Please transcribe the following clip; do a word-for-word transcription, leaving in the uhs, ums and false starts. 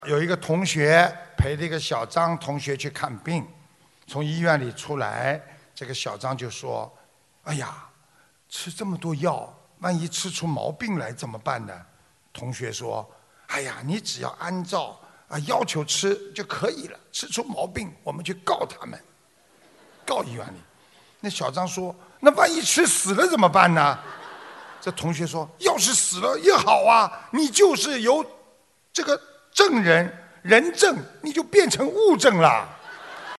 有一个同学陪着一个小张同学去看病，从医院里出来，这个小张就说：“哎呀，吃这么多药，万一吃出毛病来怎么办呢？”同学说：“哎呀，你只要按照啊要求吃就可以了，吃出毛病我们去告他们，告医院里。”那小张说：“那万一吃死了怎么办呢？”这同学说：“要是死了也好啊，你就是由这个证人人证，你就变成物证了。”